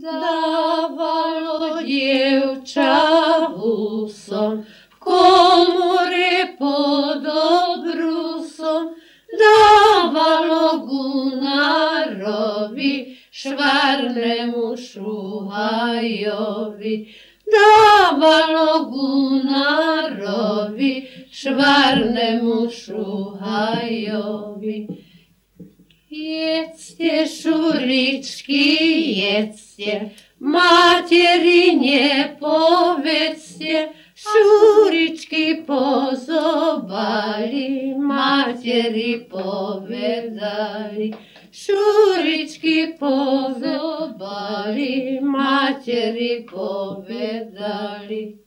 Davalo djevča husom, v komore pod obrusom, davalo gunarovi, švarnemu šuhajovi. Davalo gunarovi, švarnemu šuhajovi. Jedzcie, szuriczki, jedzcie, materi nie powiedzcie, szuriczki pozobali, materi powiedziali. Szuriczki pozobali, materi powiedziali.